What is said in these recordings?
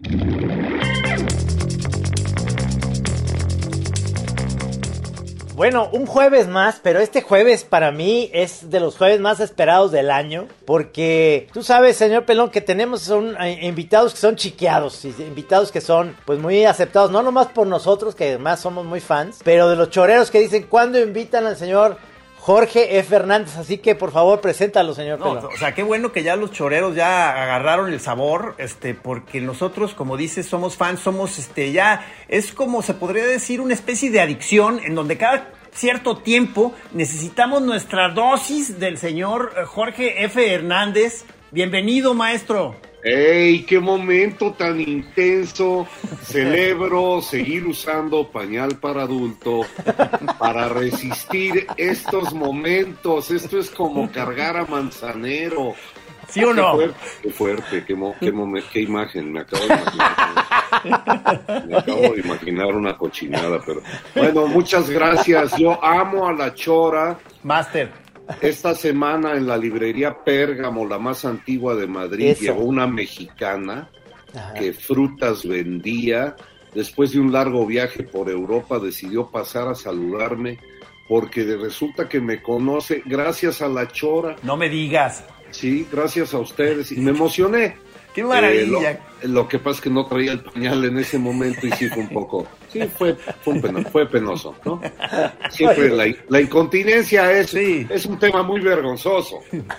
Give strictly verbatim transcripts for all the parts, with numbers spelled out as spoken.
Bueno, un jueves más, pero este jueves para mí es de los jueves más esperados del año, porque tú sabes, señor Pelón, que tenemos son eh, invitados que son chiqueados, y invitados que son pues muy aceptados, no nomás por nosotros, que además somos muy fans, pero de los choreros que dicen, ¿cuándo invitan al señor Jorge F. Hernández? Así que por favor, preséntalo, señor no, Pelón. O sea, qué bueno que ya los choreros ya agarraron el sabor, este, porque nosotros, como dices, somos fans, somos, este, ya, es como se podría decir una especie de adicción en donde cada cierto tiempo necesitamos nuestra dosis del señor Jorge F. Hernández. Bienvenido, maestro. ¡Ey, qué momento tan intenso! Celebro seguir usando pañal para adulto para resistir estos momentos. Esto es como cargar a Manzanero. ¿Sí o no? Qué fuerte, qué, fuerte, qué, mo, qué, momen, qué imagen. Me acabo de imaginar. Me acabo de imaginar una cochinada, pero... Bueno, muchas gracias. Yo amo a La Chora. Master. Esta semana en la librería Pérgamo, la más antigua de Madrid, Eso. llegó una mexicana Ajá. que frutas vendía. Después de un largo viaje por Europa, decidió pasar a saludarme porque resulta que me conoce gracias a La Chora. No me digas. Sí, gracias a ustedes. Y me emocioné. ¡Qué maravilla! Eh, lo, lo que pasa es que no traía el pañal en ese momento y sí fue un poco... Sí, fue, fue, un peno, fue penoso, ¿no? Siempre la, la incontinencia es, sí. es un tema muy vergonzoso.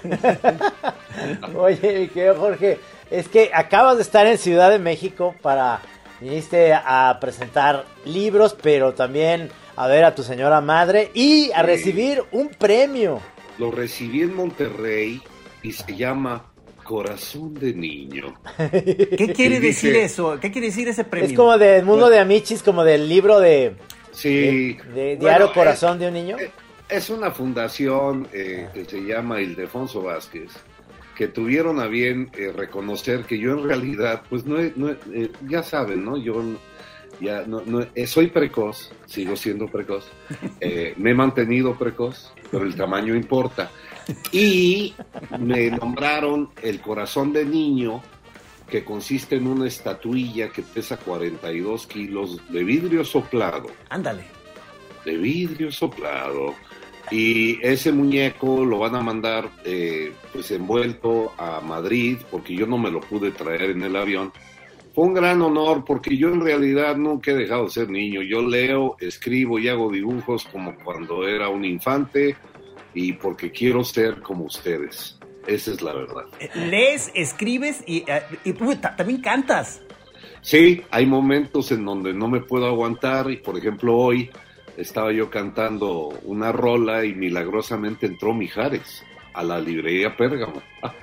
Oye, mi querido Jorge, es que acabas de estar en Ciudad de México para... Viniste a presentar libros, pero también a ver a tu señora madre y a Sí. recibir un premio. Lo recibí en Monterrey y se llama Corazón de Niño. ¿Qué quiere Y decir dije, eso? ¿Qué quiere decir ese premio? Es como del mundo de Amichis, como del libro de, Sí. de, de Bueno, Diario Corazón es, de un Niño. Es una fundación eh, que se llama Ildefonso Vázquez, que tuvieron a bien eh, reconocer que yo en realidad, pues no, he, no he, eh, ya saben, ¿no? Yo ya no, no eh, soy precoz, sigo siendo precoz, eh, me he mantenido precoz, pero el tamaño importa. Y me nombraron el Corazón de Niño, que consiste en una estatuilla que pesa cuarenta y dos kilos de vidrio soplado. Ándale. De vidrio soplado. Y ese muñeco lo van a mandar eh, pues envuelto a Madrid, porque yo no me lo pude traer en el avión. Fue un gran honor, porque yo en realidad nunca he dejado de ser niño. Yo leo, escribo y hago dibujos como cuando era un infante, y porque quiero ser como ustedes. Esa es la verdad. Lees, escribes y, y, y uy, también cantas. Sí, hay momentos en donde no me puedo aguantar, y por ejemplo hoy estaba yo cantando una rola y milagrosamente entró Mijares a la librería Pérgamo.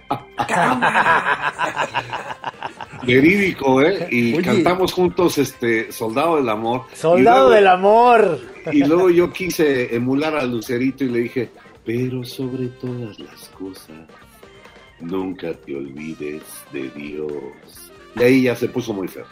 Verídico, ¿eh? Y Oye. cantamos juntos este Soldado del Amor. Soldado luego, del Amor. Y luego yo quise emular a Lucerito y le dije, pero sobre todas las cosas, nunca te olvides de Dios. Y ahí ya se puso muy feo.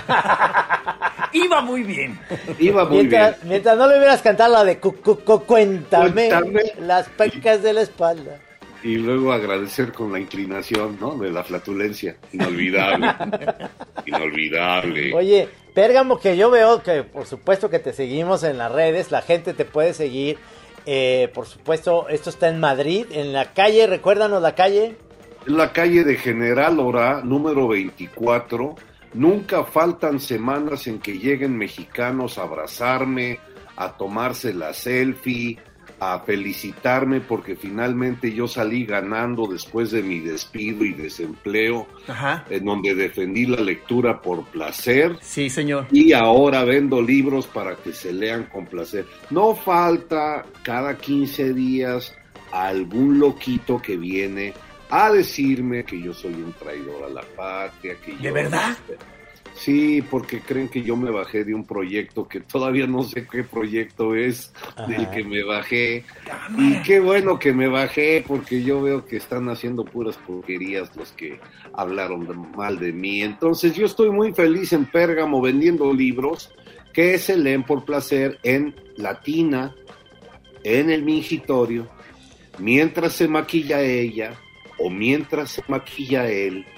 Iba muy bien. Iba muy Mientras, bien. mientras no le hubieras cantado la de cu, cu, cu, cuéntame, Cuéntame. las pecas de la espalda. Y luego agradecer con la inclinación, ¿no? De la flatulencia. Inolvidable. Inolvidable. Oye, Pérgamo, que yo veo que por supuesto que te seguimos en las redes, la gente te puede seguir. Eh, por supuesto, esto está en Madrid, en la calle, recuérdanos la calle. En la calle de General Orá, número veinticuatro. Nunca faltan semanas en que lleguen mexicanos a abrazarme, a tomarse la selfie, a felicitarme porque finalmente yo salí ganando después de mi despido y desempleo, Ajá. en donde defendí la lectura por placer. Sí, señor. Y ahora vendo libros para que se lean con placer. No falta cada quince días algún loquito que viene a decirme que yo soy un traidor a la patria. Que yo, ¿De verdad? Sí, porque creen que yo me bajé de un proyecto que todavía no sé qué proyecto es. Ajá. Del que me bajé. Y qué bueno que me bajé, porque yo veo que están haciendo puras porquerías los que hablaron mal de mí. Entonces yo estoy muy feliz en Pérgamo vendiendo libros que se leen por placer en Latina, en el mingitorio, mientras se maquilla ella o mientras se maquilla él,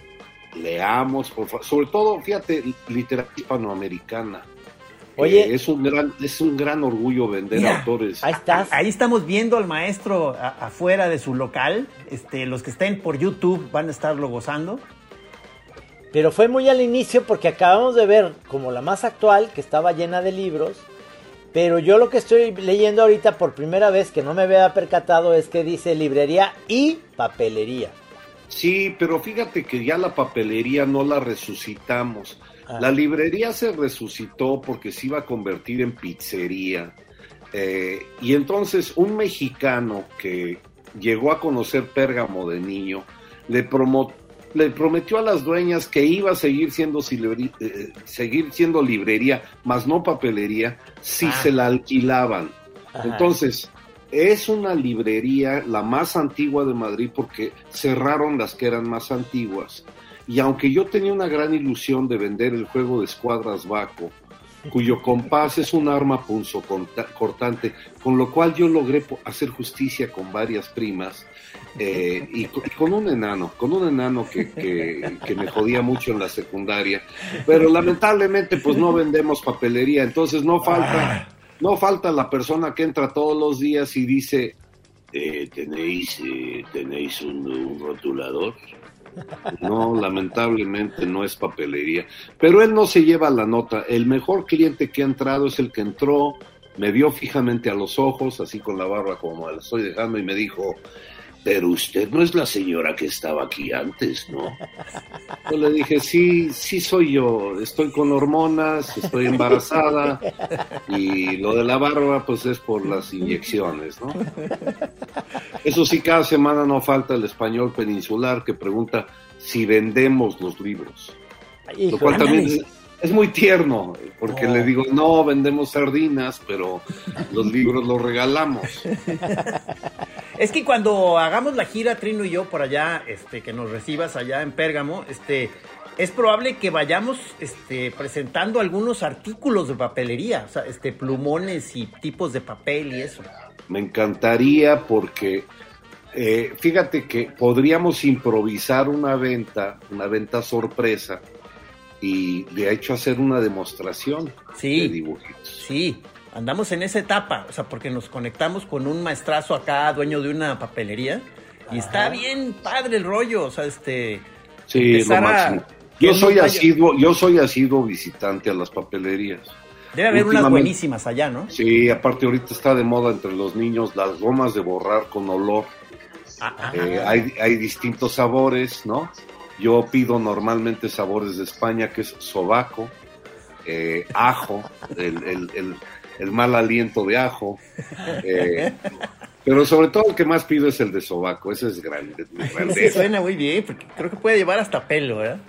leamos, por favor, sobre todo, fíjate, literatura hispanoamericana. Oye, eh, es un gran, es un gran orgullo vender Mira, autores. ahí estás. Ahí estamos viendo al maestro a- afuera de su local. Este, los que estén por YouTube van a estarlo gozando. Pero fue muy al inicio porque acabamos de ver como la más actual, que estaba llena de libros. Pero yo lo que estoy leyendo ahorita por primera vez, que no me había percatado, es que dice librería y papelería. Sí, pero fíjate que ya la papelería no la resucitamos. Ah. La librería se resucitó porque se iba a convertir en pizzería. Eh, y entonces un mexicano que llegó a conocer Pérgamo de niño, le, promo- le prometió a las dueñas que iba a seguir siendo, silibri- eh, seguir siendo librería, más no papelería, si Ah. se la alquilaban. Ajá. Entonces, es una librería la más antigua de Madrid porque cerraron las que eran más antiguas. Y aunque yo tenía una gran ilusión de vender el juego de escuadras Baco, cuyo compás es un arma punzocortante, con lo cual yo logré po- hacer justicia con varias primas, eh, y, co- y con un enano, con un enano que, que, que me jodía mucho en la secundaria, pero lamentablemente pues no vendemos papelería, entonces no falta, no falta la persona que entra todos los días y dice, eh, ¿tenéis, eh, ¿tenéis un, un rotulador? No, lamentablemente no es papelería, pero él no se lleva la nota. El mejor cliente que ha entrado es el que entró, me vio fijamente a los ojos, así con la barba como me la estoy dejando, y me dijo, pero usted no es la señora que estaba aquí antes, ¿no? Yo le dije, sí, sí soy yo, estoy con hormonas, estoy embarazada, y lo de la barba pues es por las inyecciones, ¿no? Eso sí, cada semana no falta el español peninsular que pregunta si vendemos los libros. Híjole. Lo cual también ándale. es, es muy tierno, porque Oh. le digo, no, vendemos sardinas, pero los libros los regalamos. Es que cuando hagamos la gira, Trino y yo, por allá, este, que nos recibas allá en Pérgamo, este, es probable que vayamos este, presentando algunos artículos de papelería, o sea, este, plumones y tipos de papel y eso. Me encantaría porque, eh, fíjate que podríamos improvisar una venta, una venta sorpresa, y de hecho hacer una demostración Sí. de dibujitos. Sí, andamos en esa etapa, o sea, porque nos conectamos con un maestrazo acá, dueño de una papelería, y está bien padre el rollo, o sea, este... Sí, es lo empezar a- máximo. que Yo él soy nos vaya- asiduo, yo soy asiduo visitante a las papelerías. Debe haber unas Últimamente- buenísimas allá, ¿no? Sí, aparte ahorita está de moda entre los niños las gomas de borrar con olor. Ah, ah, Eh, hay, hay distintos sabores, ¿no? Yo pido normalmente sabores de España, que es sobaco, eh, ajo, el, el, el, el mal aliento de ajo, eh, pero sobre todo el que más pido es el de sobaco, ese es grande. Es muy sí, grande. suena muy bien, porque creo que puede llevar hasta pelo, ¿verdad?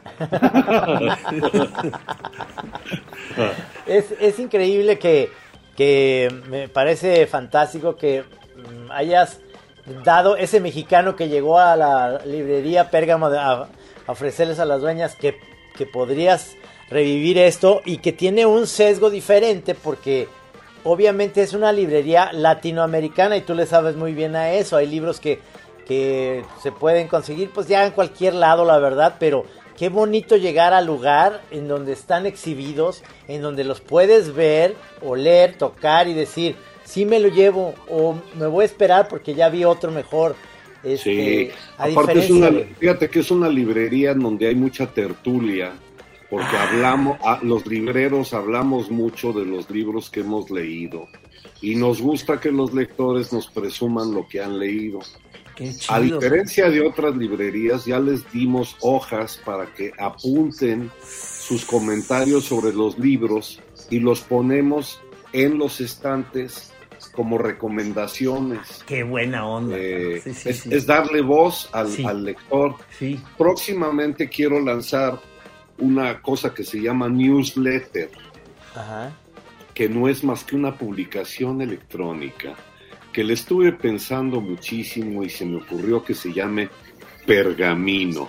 Es, es increíble que, que me parece fantástico que mm, hayas dado ese mexicano que llegó a la librería Pérgamo de- a, a ofrecerles a las dueñas que, que podrías revivir esto y que tiene un sesgo diferente porque obviamente es una librería latinoamericana y tú le sabes muy bien a eso. Hay libros que, que se pueden conseguir pues ya en cualquier lado, la verdad, pero qué bonito llegar al lugar en donde están exhibidos, en donde los puedes ver, oler, tocar y decir, sí me lo llevo o me voy a esperar porque ya vi otro mejor. Este, Sí, a aparte es diferencia una, de- fíjate que es una librería en donde hay mucha tertulia, porque hablamos, a- los libreros hablamos mucho de los libros que hemos leído y nos gusta que los lectores nos presuman lo que han leído. Qué A chido. diferencia de otras librerías, ya les dimos hojas para que apunten sus comentarios sobre los libros y los ponemos en los estantes como recomendaciones. Qué buena onda. Eh, sí, sí, es, sí. es darle voz al, Sí. al lector. Sí. Próximamente quiero lanzar una cosa que se llama newsletter, Ajá. que no es más que una publicación electrónica, que le estuve pensando muchísimo y se me ocurrió que se llame Pergamino.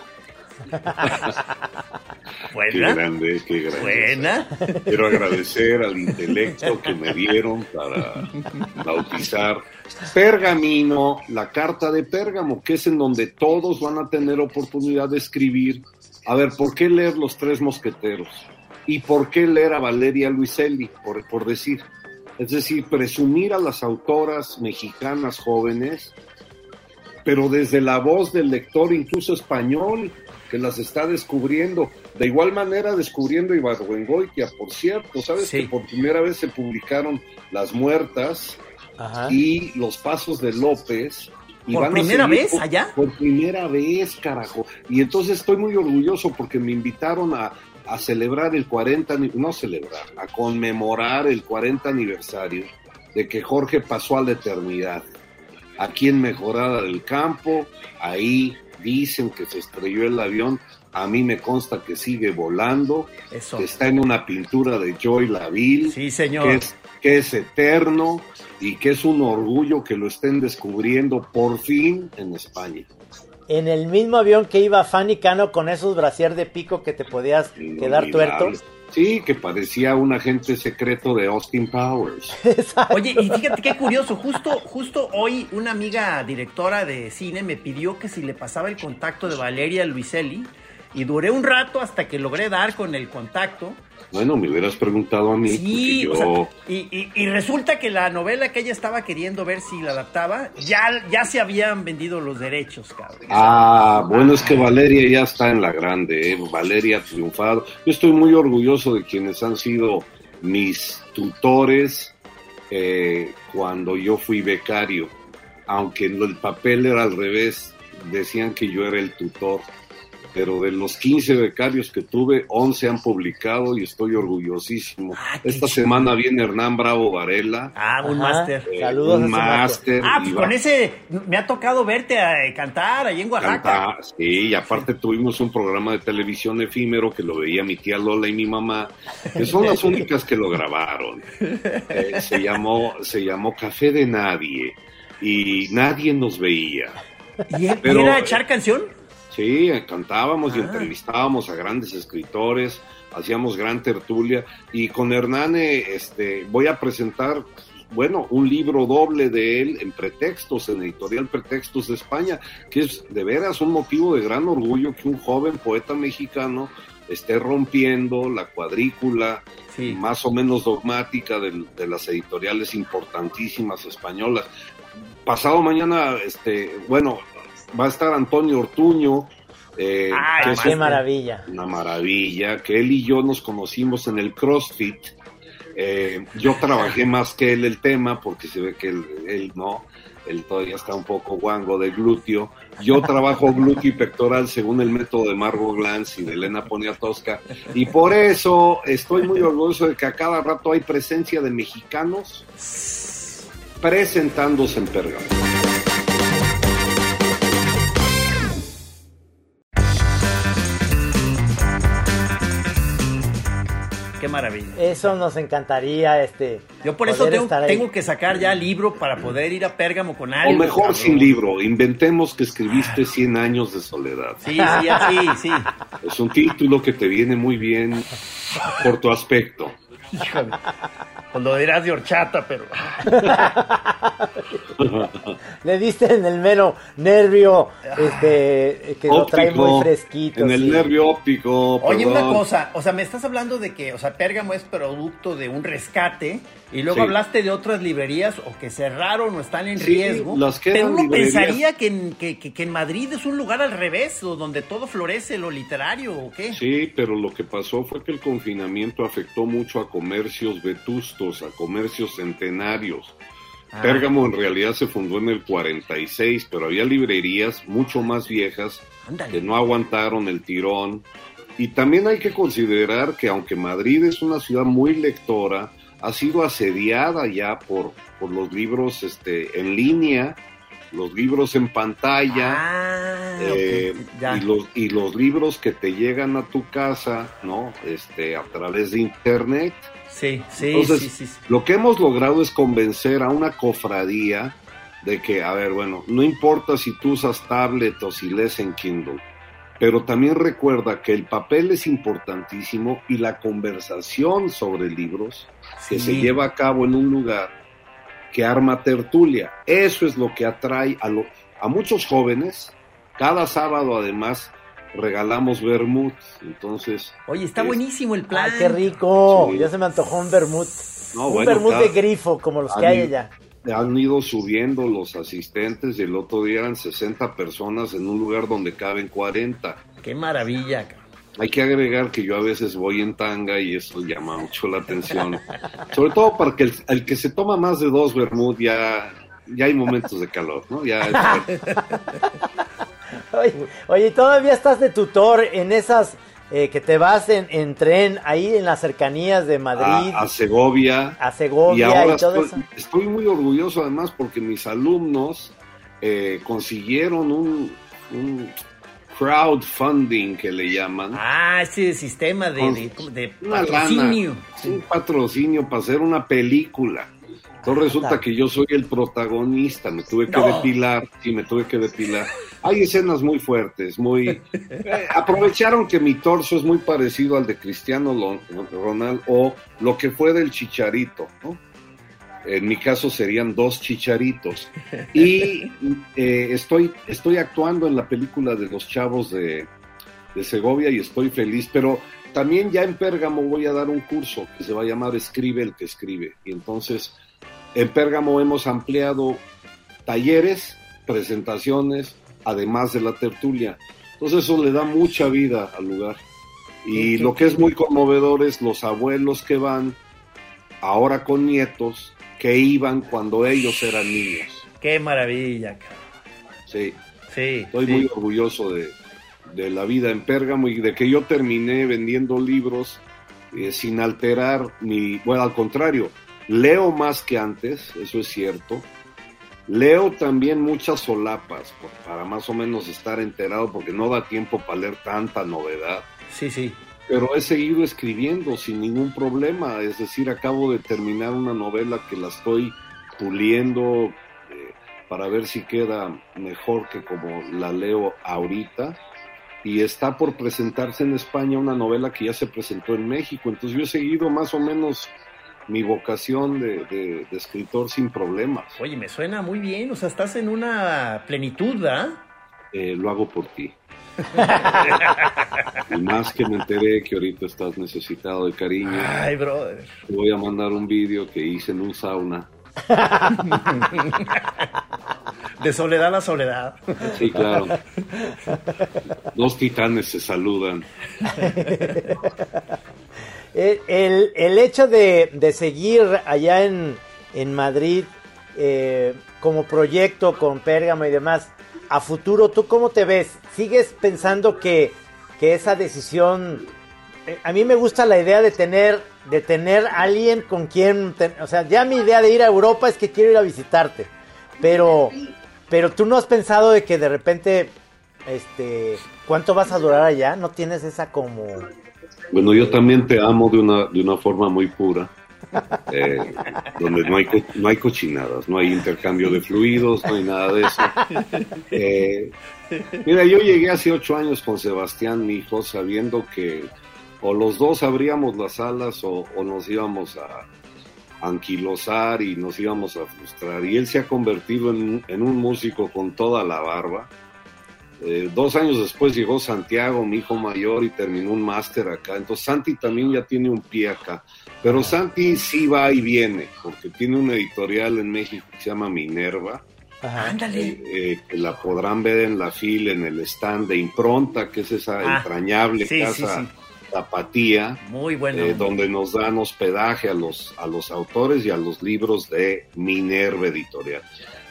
Qué Buena. grande, qué grande. Buena. Quiero agradecer al intelecto que me dieron para bautizar Pergamino, la carta de Pérgamo, que es en donde todos van a tener oportunidad de escribir A ver, ¿por qué leer Los Tres Mosqueteros? ¿Y por qué leer a Valeria Luiselli, por, por decir? Es decir, presumir a las autoras mexicanas jóvenes, pero desde la voz del lector incluso español, que las está descubriendo. De igual manera descubriendo Ibargüengoitia, por cierto. ¿Sabes sí. que por primera vez se publicaron Las Muertas Ajá. y Los Pasos de López? Y ¿Por primera vez por, allá? Por primera vez, carajo. Y entonces estoy muy orgulloso porque me invitaron a, a celebrar el cuarenta, no celebrar, a conmemorar el cuarenta aniversario de que Jorge pasó a la eternidad. Aquí en Mejorada del Campo, ahí dicen que se estrelló el avión, a mí me consta que sigue volando, Eso. que está en una pintura de Joy Laville, sí, señor. Que es, que es eterno y que es un orgullo que lo estén descubriendo por fin en España. En el mismo avión que iba Fanny Cano con esos brasier de pico que te podías quedar tuerto. Sí, que parecía un agente secreto de Austin Powers. Oye, y fíjate qué curioso, justo, justo hoy una amiga directora de cine me pidió que si le pasaba el contacto de Valeria Luiselli, y duré un rato hasta que logré dar con el contacto. Bueno, me hubieras preguntado a mí. Sí, yo... o sea, y, y, y resulta que la novela que ella estaba queriendo ver si la adaptaba, ya, ya se habían vendido los derechos, cabrón. Ah, bueno, es que Valeria ya está en la grande, ¿eh? Valeria ha triunfado. Yo estoy muy orgulloso de quienes han sido mis tutores eh, cuando yo fui becario, aunque el papel era al revés, decían que yo era el tutor. Pero de los quince becarios que tuve, once han publicado y estoy orgullosísimo. Ah, Esta chido. semana viene Hernán Bravo Varela. Ah, un máster. Eh, Saludos. Un máster. Ah, pues con ese me ha tocado verte a cantar ahí en Oaxaca. Cantar, sí, y aparte tuvimos un programa de televisión efímero que lo veía mi tía Lola y mi mamá, que son las únicas que lo grabaron. Eh, se llamó, se llamó Café de Nadie y nadie nos veía. ¿Y, Pero, ¿y era echar canción? Sí, cantábamos ah. y entrevistábamos a grandes escritores, hacíamos gran tertulia, y con Hernán este, voy a presentar, bueno, un libro doble de él en Pretextos, en Editorial Pretextos de España, que es de veras un motivo de gran orgullo que un joven poeta mexicano esté rompiendo la cuadrícula sí. más o menos dogmática de, de las editoriales importantísimas españolas. Pasado mañana, este, bueno... va a estar Antonio Ortuño. Eh, Ay, qué maravilla. Una maravilla, que él y yo nos conocimos en el CrossFit. Eh, yo trabajé más que él el tema, porque se ve que él, él no, él todavía está un poco guango de glúteo. Yo trabajo glúteo y pectoral según el método de Margot Glantz y de Elena Poniatowska. Y por eso estoy muy orgulloso de que a cada rato hay presencia de mexicanos presentándose en Pérgamo. Qué maravilla. Eso nos encantaría, este. Yo por eso tengo, tengo que sacar ya libro para poder ir a Pérgamo con alguien. O mejor cabrón. Sin libro, inventemos que escribiste cien años de soledad. Sí, sí, así, sí. Es un título que te viene muy bien por tu aspecto. Híjole. Pues lo dirás de horchata, pero... Le diste en el mero nervio, este, que óptico, lo trae muy fresquito. En el sí. nervio óptico, Oye, perdón. Una cosa, o sea, me estás hablando de que, o sea, Pérgamo es producto de un rescate, y luego sí. hablaste de otras librerías, o que cerraron o están en sí, riesgo, las que pero uno librerías... pensaría que en, que, que, que en Madrid es un lugar al revés, o donde todo florece, lo literario, ¿o qué? Sí, pero lo que pasó fue que el confinamiento afectó mucho a comercios vetustos, a comercios centenarios. Ah. Pérgamo en realidad se fundó en el cuarenta y seis, pero había librerías mucho más viejas Ándale. que no aguantaron el tirón. Y también hay que considerar que aunque Madrid es una ciudad muy lectora, ha sido asediada ya por, por los libros este, en línea, los libros en pantalla, ah, eh, okay. y, los, y los libros que te llegan a tu casa, ¿no? Este, a través de internet. Sí, sí, Entonces, sí, sí, sí. Lo que hemos logrado es convencer a una cofradía de que, a ver, bueno, no importa si tú usas tablet o si lees en Kindle, pero también recuerda que el papel es importantísimo y la conversación sobre libros sí. que se lleva a cabo en un lugar que arma tertulia. Eso es lo que atrae a, lo, a muchos jóvenes. Cada sábado, además, regalamos vermut, entonces... Oye, está es, buenísimo el plan. ¡Ay, qué rico! Sí. Ya se me antojó un vermut. No, un bueno, vermut claro, de grifo, como los que hay allá. Han ido subiendo los asistentes y el otro día eran sesenta personas en un lugar donde caben cuarenta. ¡Qué maravilla! Hay que agregar que yo a veces voy en tanga y eso llama mucho la atención. Sobre todo para que el, el que se toma más de dos vermut ya, ya hay momentos de calor, ¿no? Ya es Oye, oye, ¿todavía estás de tutor en esas eh, que te vas en, en tren ahí en las cercanías de Madrid? A, a Segovia. A Segovia y, ahora y todo estoy, eso. Estoy muy orgulloso además porque mis alumnos eh, consiguieron un, un crowdfunding que le llaman. Ah, ese sistema de, de, de Una patrocinio. lana, un patrocinio para hacer una película. Entonces resulta que yo soy el protagonista, me tuve que No. depilar, sí, me tuve que depilar. Hay escenas muy fuertes, muy... eh, aprovecharon que mi torso es muy parecido al de Cristiano Ronaldo o lo que fue del Chicharito, ¿no? En mi caso serían dos chicharitos. Y eh, estoy, estoy actuando en la película de los chavos de, de Segovia y estoy feliz, pero también ya en Pérgamo voy a dar un curso que se va a llamar Escribe el que escribe. Y entonces en Pérgamo hemos ampliado talleres, presentaciones, además de la tertulia. Entonces eso le da mucha vida al lugar. Y lo que es muy conmovedor es los abuelos que van ahora con nietos que iban cuando ellos eran niños. ¡Qué maravilla, cabrón! Sí, Sí, estoy sí. muy orgulloso de, de la vida en Pérgamo y de que yo terminé vendiendo libros eh, sin alterar mi... Bueno, al contrario, leo más que antes, eso es cierto. Leo también muchas solapas por- para más o menos estar enterado porque no da tiempo para leer tanta novedad. Sí, sí. Pero he seguido escribiendo sin ningún problema, es decir, acabo de terminar una novela que la estoy puliendo eh, para ver si queda mejor que como la leo ahorita, y está por presentarse en España una novela que ya se presentó en México, entonces yo he seguido más o menos mi vocación de, de, de escritor sin problemas. Oye, me suena muy bien. O sea, estás en una plenitud, ¿verdad? Eh, lo hago por ti. Y más que me enteré que ahorita estás necesitado de cariño, Ay, brother. te voy a mandar un vídeo que hice en un sauna. De soledad a soledad. Sí, claro. Dos titanes se saludan. El, el, el hecho de, de seguir allá en, en Madrid eh, como proyecto con Pérgamo y demás, a futuro, ¿tú cómo te ves? ¿Sigues pensando que, que esa decisión... eh, a mí me gusta la idea de tener, de tener alguien con quien... te- o sea, ya mi idea de ir a Europa es que quiero ir a visitarte. Pero, pero tú no has pensado de que de repente... este ¿cuánto vas a durar allá? ¿No tienes esa como...? Bueno, yo también te amo de una, de una forma muy pura, eh, donde no hay, co- no hay cochinadas, no hay intercambio de fluidos, no hay nada de eso. Eh, mira, yo llegué hace ocho años con Sebastián, mi hijo, sabiendo que o los dos abríamos las alas o, o nos íbamos a anquilosar y nos íbamos a frustrar. Y él se ha convertido en, en un músico con toda la barba. Eh, dos años después llegó Santiago, mi hijo mayor, y terminó un máster acá. Entonces Santi también ya tiene un pie acá. Pero Santi sí va y viene, porque tiene una editorial en México que se llama Minerva, Ajá. Ándale. eh, que la podrán ver en la fila, en el stand de Impronta, que es esa Ah, entrañable sí, casa sí, sí. tapatía, Muy bueno. eh, donde nos dan hospedaje a los, a los autores y a los libros de Minerva Editorial.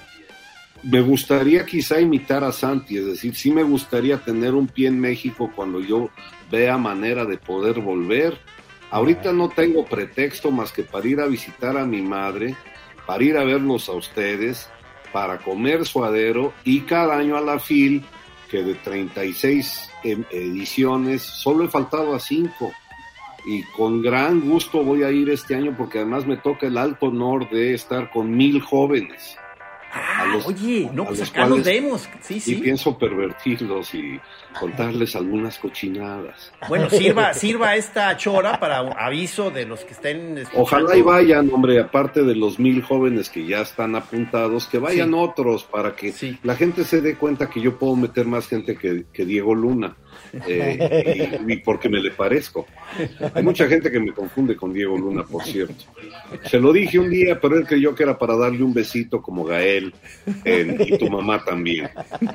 Me gustaría quizá imitar a Santi, es decir, sí me gustaría tener un pie en México cuando yo vea manera de poder volver. Ahorita no tengo pretexto más que para ir a visitar a mi madre, para ir a verlos a ustedes, para comer suadero y cada año a la F I L, que de treinta y seis em- ediciones, solo he faltado a cinco. Y con gran gusto voy a ir este año porque además me toca el alto honor de estar con mil jóvenes. Ah, a los- oye, no, a pues los acá nos cuales- vemos. Sí, Y sí. pienso pervertirlos y contarles algunas cochinadas. Bueno, sirva, sirva esta chora para aviso de los que estén escuchando. Ojalá y vayan, hombre, aparte de los mil jóvenes que ya están apuntados, que vayan Sí. otros para que Sí. la gente se dé cuenta que yo puedo meter más gente que, que Diego Luna. eh, y, y porque me le parezco. Hay mucha gente que me confunde con Diego Luna, por cierto. Se lo dije un día, pero él creyó que era para darle un besito como Gael, eh, y tu mamá también.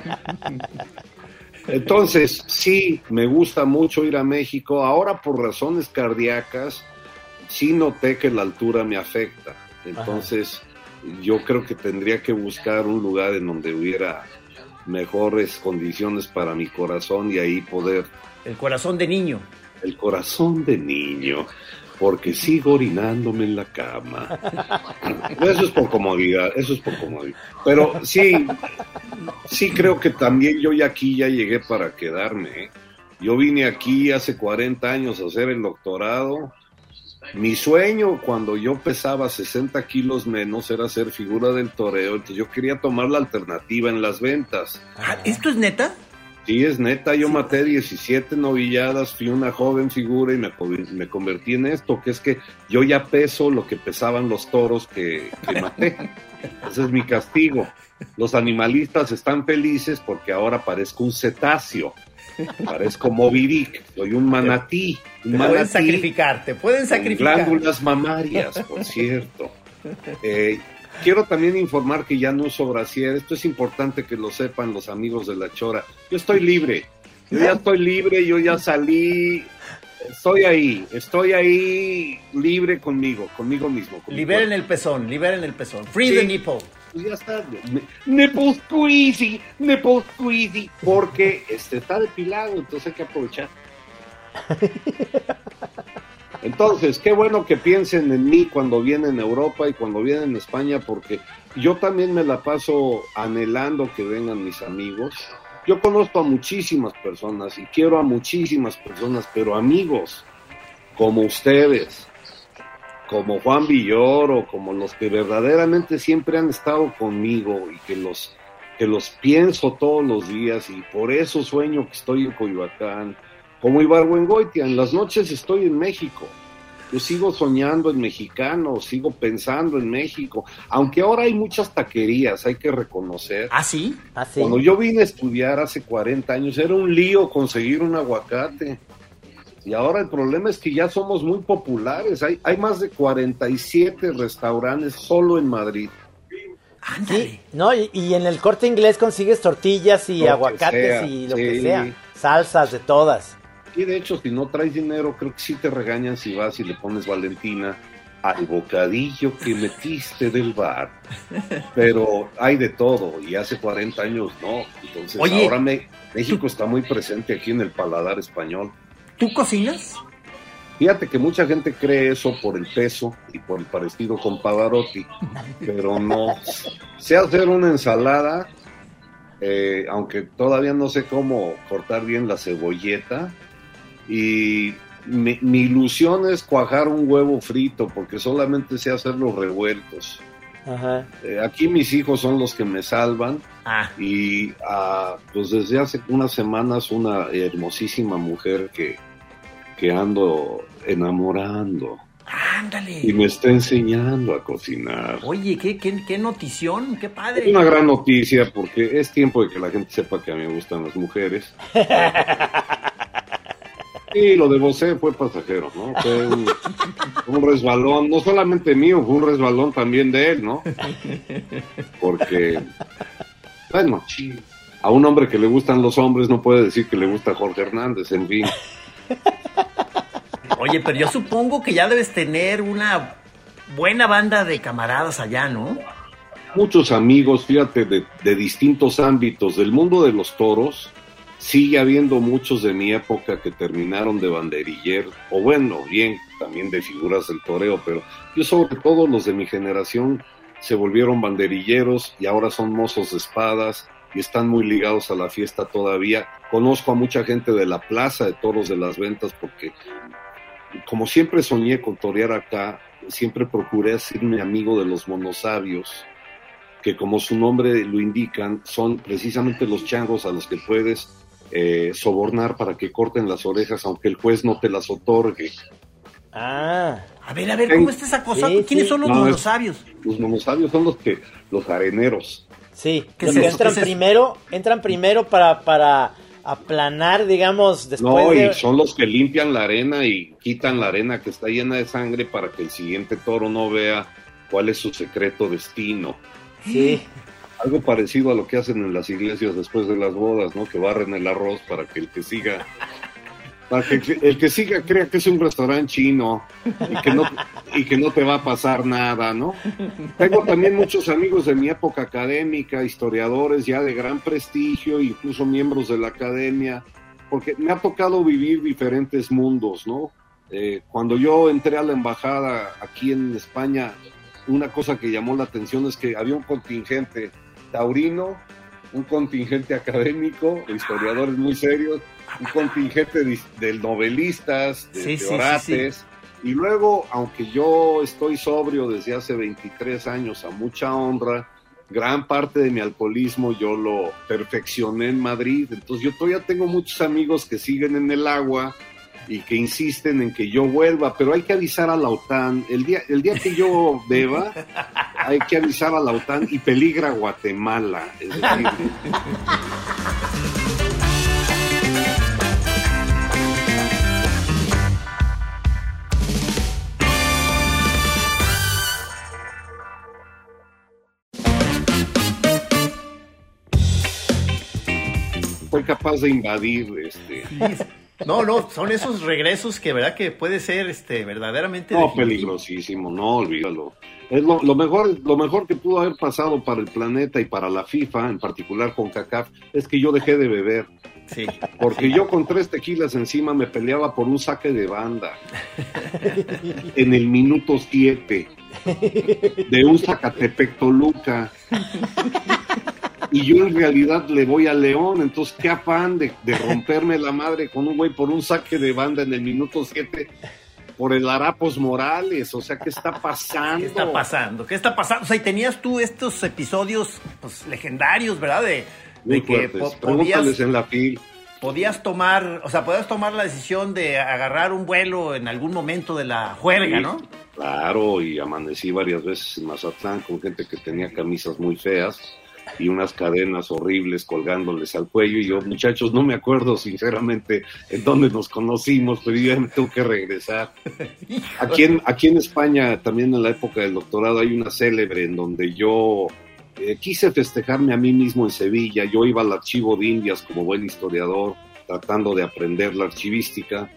Entonces, sí, me gusta mucho ir a México. Ahora, por razones cardíacas, sí noté que la altura me afecta. Entonces, ajá, yo creo que tendría que buscar un lugar en donde hubiera mejores condiciones para mi corazón y ahí poder... El corazón de niño. El corazón de niño, porque sigo orinándome en la cama. Eso es por comodidad, eso es por comodidad. Pero sí, sí creo que también yo ya aquí ya llegué para quedarme, ¿eh? Yo vine aquí hace cuarenta años a hacer el doctorado. Mi sueño cuando yo pesaba sesenta kilos menos era ser figura del toreo, entonces yo quería tomar la alternativa en las ventas. Ah, ¿esto es neta? Sí, es neta, yo sí. Maté diecisiete novilladas, fui una joven figura y me, me convertí en esto, que es que yo ya peso lo que pesaban los toros que, que maté. Ese es mi castigo. Los animalistas están felices porque ahora parezco un cetáceo. Parezco Moby Dick, soy un manatí. Un te manatí pueden sacrificar, te pueden sacrificar. Glándulas mamarias, por cierto. Eh, quiero también informar que ya no uso brasier. Esto es importante que lo sepan los amigos de La Chora. Yo estoy libre, yo ya estoy libre, yo ya salí. Estoy ahí, estoy ahí libre conmigo, conmigo mismo. Con liberen el pezón, liberen el pezón. Free sí. The nipple. Pues ya está, nipple squeezy, nipple squeezy, porque este está depilado, entonces hay que aprovechar. Entonces, qué bueno que piensen en mí cuando vienen a Europa y cuando vienen a España, porque yo también me la paso anhelando que vengan mis amigos. Yo conozco a muchísimas personas y quiero a muchísimas personas, pero amigos como ustedes, como Juan Villoro, como los que verdaderamente siempre han estado conmigo y que los, que los pienso todos los días y por eso sueño que estoy en Coyoacán, como Ibargüengoitia, en las noches estoy en México. Yo sigo soñando en mexicano, sigo pensando en México, aunque ahora hay muchas taquerías, hay que reconocer. ¿Ah, sí? ¿Ah, sí? Cuando yo vine a estudiar hace cuarenta años, era un lío conseguir un aguacate. Y ahora el problema es que ya somos muy populares. Hay, hay más de cuarenta y siete restaurantes solo en Madrid. Sí, no, y, y en el Corte Inglés consigues tortillas y lo aguacates y lo sí. que sea. Salsas de todas. Y de hecho, si no traes dinero, creo que sí te regañan si vas y le pones Valentina al bocadillo que metiste del bar. Pero hay de todo, y hace cuarenta años no. Entonces Oye, ahora me, México ¿tú? está muy presente aquí en el paladar español. ¿Tú cocinas? Fíjate que mucha gente cree eso por el peso y por el parecido con Pavarotti, pero no. Sé hacer una ensalada, eh, aunque todavía no sé cómo cortar bien la cebolleta, y mi, mi ilusión es cuajar un huevo frito, porque solamente sé hacer los revueltos. Ajá. Eh, aquí mis hijos son los que me salvan, ah. y ah, pues desde hace unas semanas una hermosísima mujer que, que ando enamorando. Ándale. Y me está enseñando a cocinar. Oye, qué, qué, qué notición, qué padre. Es una gran noticia porque es tiempo de que la gente sepa que a mí me gustan las mujeres. Y lo de Bosé fue pasajero, ¿no? Fue un, un resbalón, no solamente mío, fue un resbalón también de él, ¿no? Porque, bueno, a un hombre que le gustan los hombres no puede decir que le gusta Jorge Hernández, en fin. Oye, pero yo supongo que ya debes tener una buena banda de camaradas allá, ¿no? Muchos amigos, fíjate, de, de distintos ámbitos. Del mundo de los toros, sigue habiendo muchos de mi época que terminaron de banderiller, o bueno, bien, también de figuras del toreo, pero yo sobre todo los de mi generación se volvieron banderilleros y ahora son mozos de espadas y están muy ligados a la fiesta todavía. Conozco a mucha gente de la Plaza de Toros de las Ventas porque, como siempre soñé con torear acá, siempre procuré hacerme amigo de los monosabios, que como su nombre lo indican, son precisamente los changos a los que puedes eh, sobornar para que corten las orejas, aunque el juez no te las otorgue. Ah. A ver, a ver, ¿cómo está esa cosa? Sí, ¿quiénes sí. son los no, monosabios? Los monosabios son los que, los areneros. Sí, los que entran primero, entran primero para, para aplanar, digamos, después no, de... y son los que limpian la arena y quitan la arena que está llena de sangre para que el siguiente toro no vea cuál es su secreto destino. Sí. Algo parecido a lo que hacen en las iglesias después de las bodas, ¿no? Que barren el arroz para que el que siga... Para que el que siga crea que es un restaurante chino y que no y que no te va a pasar nada, ¿no? Tengo también muchos amigos de mi época académica, historiadores ya de gran prestigio, incluso miembros de la academia, porque me ha tocado vivir diferentes mundos, ¿no? Eh, cuando yo entré a la embajada aquí en España, una cosa que llamó la atención es que había un contingente taurino, un contingente académico, de historiadores muy serios, un contingente de, de novelistas, de, sí, de sí, orates, sí, sí. Y luego, aunque yo estoy sobrio desde hace veintitrés años a mucha honra, gran parte de mi alcoholismo yo lo perfeccioné en Madrid, entonces yo todavía tengo muchos amigos que siguen en el agua y que insisten en que yo vuelva, pero hay que avisar a la OTAN, el día, el día que yo beba, hay que avisar a la OTAN y peligra Guatemala, es decir... Fue capaz de invadir este no no son esos regresos que verdad que puede ser este verdaderamente no definitivo. Peligrosísimo, no olvídalo, es lo, lo mejor lo mejor que pudo haber pasado para el planeta y para la FIFA, en particular con CONCACAF, es que yo dejé de beber. Sí, porque sí. Yo con tres tequilas encima me peleaba por un saque de banda en el minuto siete de un Zacatepec Toluca. Y yo en realidad le voy a León, entonces qué afán de, de romperme la madre con un güey por un saque de banda en el minuto siete por el Harapos Morales, o sea, ¿qué está pasando? ¿Qué está pasando? ¿Qué está pasando? O sea, y tenías tú estos episodios pues, legendarios, ¿verdad? De, Muy de que fuertes. po- Pregúntales podías, en la fil. podías tomar, o sea, podías tomar la decisión de agarrar un vuelo en algún momento de la juerga, Sí, ¿no? claro, y amanecí varias veces en Mazatlán con gente que tenía camisas muy feas y unas cadenas horribles colgándoles al cuello, y yo, muchachos, no me acuerdo sinceramente en dónde nos conocimos, pero yo ya me tengo que regresar. Aquí en, aquí en España, también en la época del doctorado, hay una célebre en donde yo eh, quise festejarme a mí mismo en Sevilla. Yo iba al archivo de Indias como buen historiador, tratando de aprender la archivística,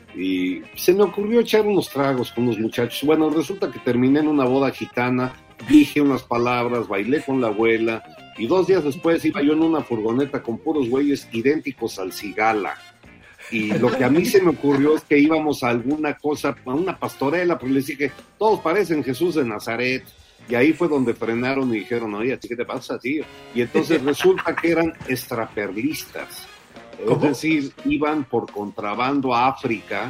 y se me ocurrió echar unos tragos con unos muchachos. Bueno, resulta que terminé en una boda gitana, dije unas palabras, bailé con la abuela, y dos días después iba yo en una furgoneta con puros güeyes idénticos al Cigala. Y lo que a mí se me ocurrió es que íbamos a alguna cosa, a una pastorela, porque les dije, todos parecen Jesús de Nazaret. Y ahí fue donde frenaron y dijeron, oye, ¿a ti qué te pasa, tío? Y entonces resulta que eran extraperlistas. Es decir, iban por contrabando a África,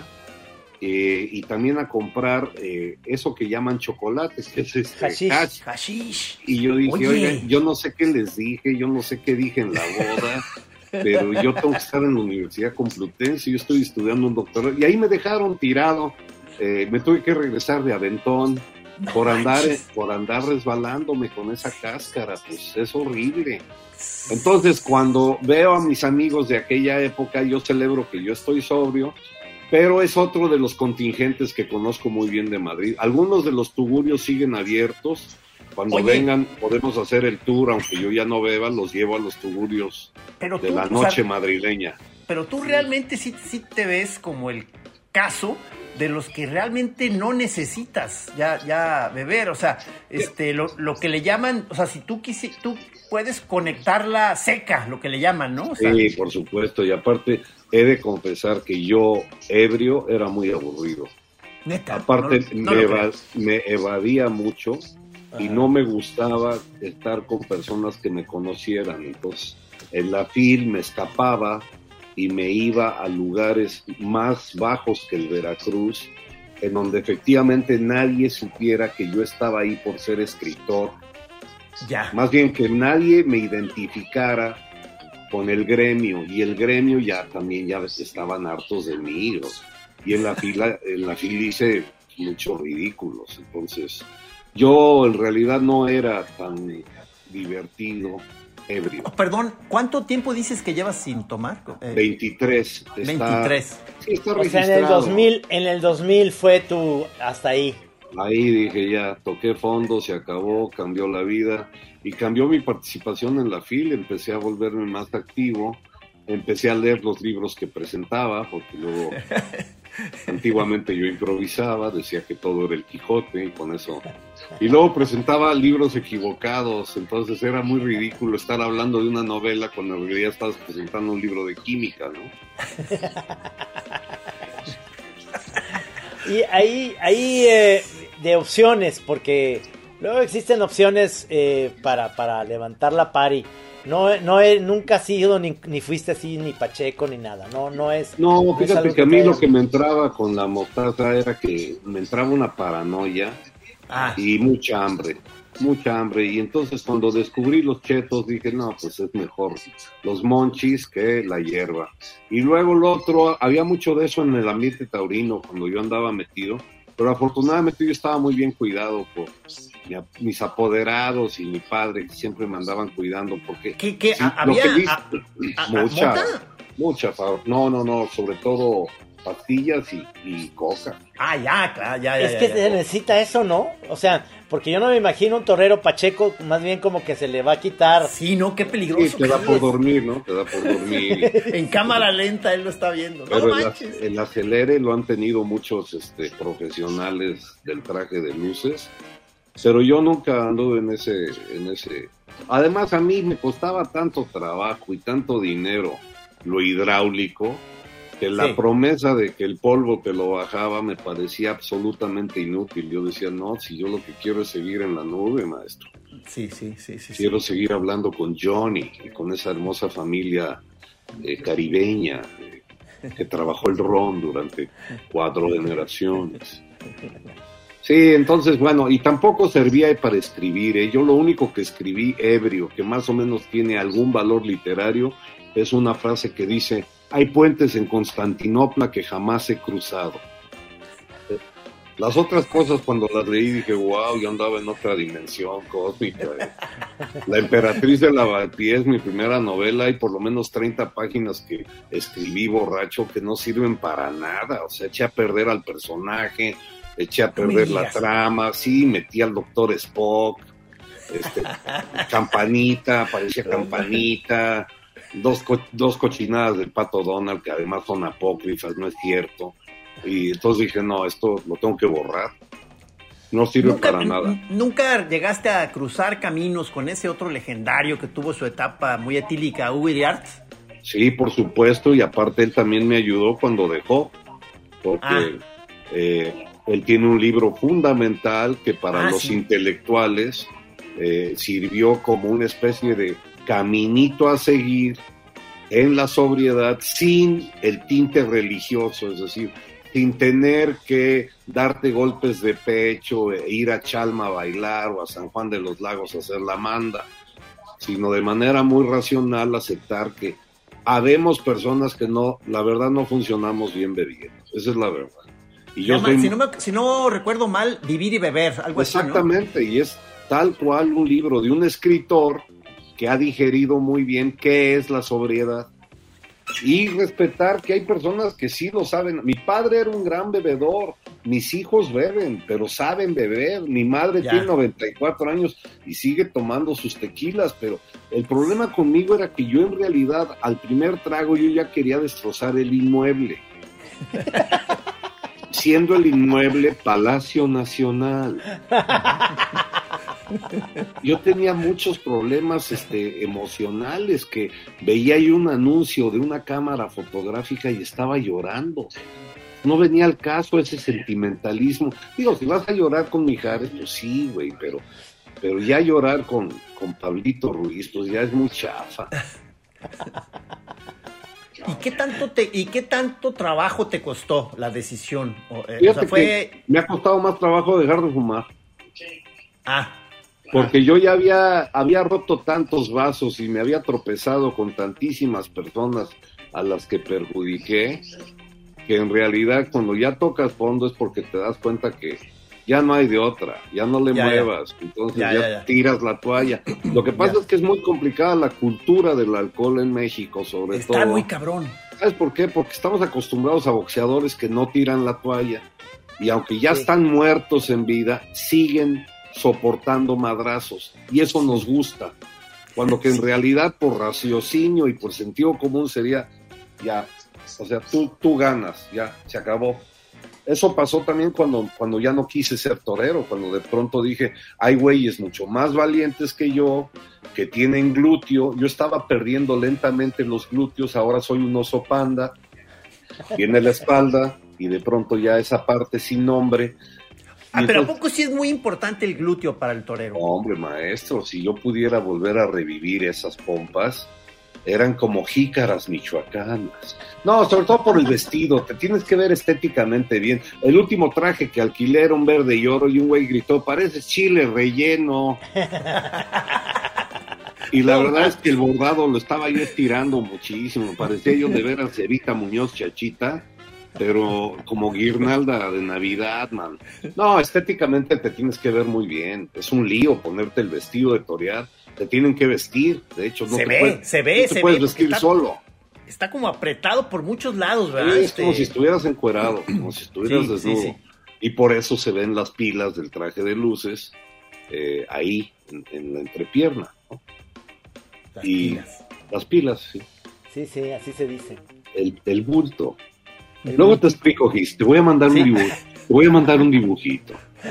eh, y también a comprar eh, eso que llaman chocolates, que es este Hashish. hash. Hashish. Y yo dije, Oye. oiga, yo no sé qué les dije, yo no sé qué dije en la boda, pero yo tengo que estar en la Universidad Complutense, yo estoy estudiando un doctorado, y ahí me dejaron tirado, eh, me tuve que regresar de aventón, No por andar, manches. por andar resbalándome con esa cáscara, pues es horrible. Entonces, cuando veo a mis amigos de aquella época, yo celebro que yo estoy sobrio, pero es otro de los contingentes que conozco muy bien de Madrid. Algunos de los tugurios siguen abiertos. Cuando Oye. vengan, podemos hacer el tour, aunque yo ya no beba, los llevo a los tugurios Pero de tú, la o noche sea, madrileña. pero tú realmente sí, sí te ves como el caso de los que realmente no necesitas ya, ya beber, o sea, este, lo, lo que le llaman, o sea, si tú quisi, tú puedes conectarla seca, lo que le llaman, ¿no? O sea, Sí, por supuesto, y aparte he de confesar que yo, ebrio, era muy aburrido. neta. Aparte, no- no me, lo creo. eva- me evadía mucho y no me gustaba estar con personas que me conocieran. Entonces, en la fil me escapaba y me iba a lugares más bajos que el Veracruz, en donde efectivamente nadie supiera que yo estaba ahí por ser escritor. Ya. Más bien que nadie me identificara con el gremio, y el gremio ya también ya estaban hartos de mí, ¿no? Y en la fila, en la fila hice muchos ridículos. Entonces, yo en realidad no era tan divertido ebrio. Oh, perdón, ¿cuánto tiempo dices que llevas sin tomar? Eh, veintitrés. Está, veintitrés. Sí, está o registrado. sea, en el dos mil, en el dos mil fue tu hasta ahí. Ahí dije ya, toqué fondo, se acabó, cambió la vida y cambió mi participación en la fila, empecé a volverme más activo, empecé a leer los libros que presentaba, porque luego antiguamente yo improvisaba, decía que todo era el Quijote y con eso, y luego presentaba libros equivocados, entonces era muy ridículo estar hablando de una novela cuando en realidad estabas presentando un libro de química, ¿no? Y ahí, ahí eh, de opciones, porque luego existen opciones eh, para, para levantar la pari. No, no he, nunca has sido ni, ni fuiste así ni pacheco ni nada. No, no es. No, no fíjate es que a mí te... lo que me entraba con la mostaza era que me entraba una paranoia ah. y mucha hambre. mucha hambre, y entonces cuando descubrí los chetos dije, no, pues es mejor los monchis que la hierba. Y luego lo otro, había mucho de eso en el ambiente taurino cuando yo andaba metido, pero afortunadamente yo estaba muy bien cuidado por mi, mis apoderados y mi padre, que siempre me andaban cuidando, porque ¿Qué, qué, sí, había, lo que viste, a, a, mucha, a, mucha, no, no, no, sobre todo pastillas y, y coca. Ah, ya, claro, ya, ya. Es ya, que ya, se ya. necesita eso, ¿no? O sea, porque yo no me imagino un torero pacheco, más bien como que se le va a quitar. Sí, no, qué peligroso. Sí, te da por dormir, ¿no? Te da por dormir. En cámara lenta él lo está viendo. No Pero manches. el, el acelere lo han tenido muchos este, profesionales del traje de luces, pero yo nunca anduve en ese, en ese. Además, a mí me costaba tanto trabajo y tanto dinero lo hidráulico, que la sí. promesa de que el polvo te lo bajaba me parecía absolutamente inútil. Yo decía, no, si yo lo que quiero es seguir en la nube, maestro. Sí, sí, sí. sí quiero sí. seguir hablando con Johnny y con esa hermosa familia eh, caribeña eh, que trabajó el ron durante cuatro generaciones. Sí, entonces, bueno, y tampoco servía para escribir. ¿eh? Yo lo único que escribí ebrio, que más o menos tiene algún valor literario, es una frase que dice: hay puentes en Constantinopla que jamás he cruzado. Las otras cosas cuando las leí dije, wow, yo andaba en otra dimensión cósmica. ¿eh? La Emperatriz de Lavapiés, mi primera novela, hay por lo menos treinta páginas que escribí borracho que no sirven para nada. O sea, eché a perder al personaje, eché a perder la trama, sí, metí al doctor Spock, este, Campanita, parecía Campanita, dos, co- dos cochinadas del Pato Donald que además son apócrifas, no es cierto. Y entonces dije, no, esto lo tengo que borrar. No sirve ¿Nunca, para nada. n- ¿Nunca llegaste a cruzar caminos con ese otro legendario que tuvo su etapa muy etílica, Hugo Iriart? Sí, por supuesto, y aparte él también me ayudó cuando dejó, porque ah. eh, él tiene un libro fundamental que para ah, los sí. intelectuales eh, sirvió como una especie de caminito a seguir en la sobriedad sin el tinte religioso, es decir, sin tener que darte golpes de pecho e ir a Chalma a bailar o a San Juan de los Lagos a hacer la manda, sino de manera muy racional aceptar que habemos personas que no, la verdad no funcionamos bien bebiendo, esa es la verdad. Y yo Llama, soy... si, no me, si no recuerdo mal, Vivir y Beber, algo Exactamente, así, ¿no? Y es tal cual un libro de un escritor que ha digerido muy bien qué es la sobriedad. Y respetar que hay personas que sí lo saben. Mi padre era un gran bebedor, mis hijos beben, pero saben beber. Mi madre ya. tiene noventa y cuatro años y sigue tomando sus tequilas, pero el problema conmigo era que yo en realidad al primer trago yo ya quería destrozar el inmueble. Siendo el inmueble Palacio Nacional. Yo tenía muchos problemas este, emocionales, que veía yo un anuncio de una cámara fotográfica y estaba llorando. No venía al caso ese sentimentalismo. Digo, si vas a llorar con Mijares, pues sí, güey, pero, pero ya llorar con, con Pablito Ruiz, pues ya es muy chafa. ¿Y qué tanto te, y qué tanto trabajo te costó la decisión? O, eh, Fíjate o sea, fue... que me ha costado más trabajo dejar de fumar. Ah. Porque yo ya había, había roto tantos vasos y me había tropezado con tantísimas personas a las que perjudiqué, que en realidad cuando ya tocas fondo es porque te das cuenta que ya no hay de otra, ya no le ya, muevas, ya. entonces ya, ya, ya, ya tiras la toalla. Lo que pasa ya. es que es muy complicada la cultura del alcohol en México, sobre Está todo. Está muy cabrón. ¿Sabes por qué? Porque estamos acostumbrados a boxeadores que no tiran la toalla, y aunque ya sí. están muertos en vida, siguen soportando madrazos, y eso nos gusta, cuando que en realidad por raciocinio y por sentido común sería, ya, o sea, tú, tú ganas, ya, se acabó. Eso pasó también cuando, cuando ya no quise ser torero, cuando de pronto dije, hay güeyes mucho más valientes que yo, que tienen glúteo, yo estaba perdiendo lentamente los glúteos, ahora soy un oso panda, viene la espalda, y de pronto ya esa parte sin nombre. Ah, pero entonces, ¿a poco sí es muy importante el glúteo para el torero? Hombre, maestro, si yo pudiera volver a revivir esas pompas, eran como jícaras michoacanas. No, sobre todo por el vestido, te tienes que ver estéticamente bien. El último traje que alquilé era un verde y oro y un güey gritó, parece chile relleno. Y la verdad es que el bordado lo estaba yo estirando muchísimo, parecía yo de veras Evita Muñoz Chachita, pero como guirnalda de Navidad, man. No, estéticamente te tienes que ver muy bien, es un lío ponerte el vestido de torear, te tienen que vestir, de hecho no se te ve, puedes, se ve, no te se puedes ve, vestir está, solo. Está como apretado por muchos lados, ¿verdad? Sí, es este... como si estuvieras encuerado, como si estuvieras sí, desnudo. Sí, sí. Y por eso se ven las pilas del traje de luces eh, ahí, en, en la entrepierna, ¿no? Las y pilas. Las pilas, sí. Sí, sí, así se dice. El, el bulto. El Luego bulto. Te explico, Gis, te voy a mandar ¿Sí? un dibujo, te voy a mandar un dibujito.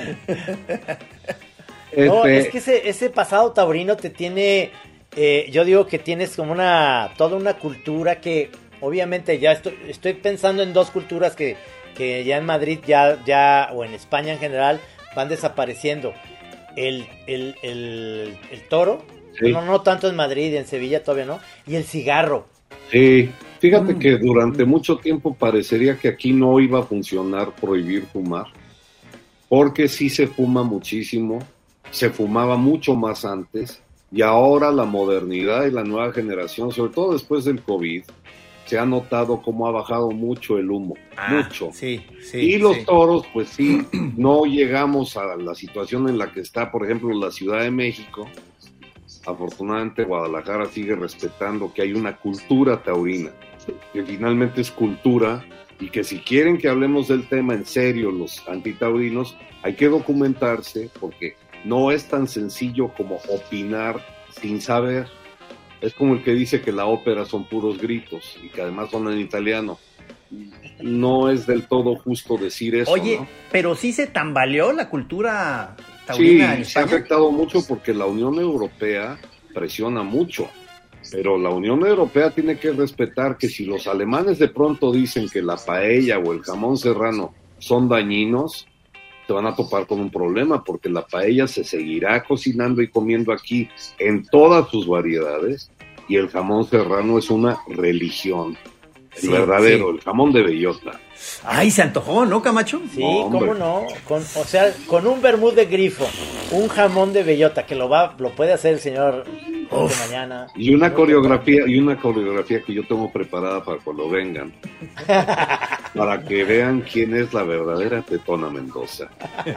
Este... No, es que ese, ese pasado taurino te tiene, eh, yo digo que tienes como una, toda una cultura que, obviamente ya estoy, estoy pensando en dos culturas que, que ya en Madrid ya, ya, o en España en general, van desapareciendo. El, el, el, el toro, sí. no, no tanto en Madrid, en Sevilla todavía no, y el cigarro. Sí, fíjate mm. que durante mucho tiempo parecería que aquí no iba a funcionar prohibir fumar, porque sí se fuma muchísimo, se fumaba mucho más antes, y ahora la modernidad y la nueva generación, sobre todo después del COVID, se ha notado cómo ha bajado mucho el humo, ah, mucho. Sí, sí, y los sí. toros, pues sí, no llegamos a la situación en la que está, por ejemplo, la Ciudad de México. Afortunadamente Guadalajara sigue respetando que hay una cultura taurina, que finalmente es cultura, y que si quieren que hablemos del tema en serio los antitaurinos, hay que documentarse, porque no es tan sencillo como opinar sin saber. Es como el que dice que la ópera son puros gritos y que además son en italiano. No es del todo justo decir eso. Oye, ¿no? pero sí se tambaleó la cultura taurina en España. Sí, se ha afectado mucho porque la Unión Europea presiona mucho. Pero la Unión Europea tiene que respetar que si los alemanes de pronto dicen que la paella o el jamón serrano son dañinos, te van a topar con un problema, porque la paella se seguirá cocinando y comiendo aquí en todas sus variedades, y el jamón serrano es una religión, el sí, verdadero, sí. El jamón de bellota. Ay, se antojó, ¿no, Camacho? Sí, no, cómo no, con, o sea, con un vermut de grifo, un jamón de bellota, que lo va, lo puede hacer el señor de mañana. Y una coreografía, y una coreografía que yo tengo preparada para cuando vengan. Para que vean quién es la verdadera Tetona Mendoza.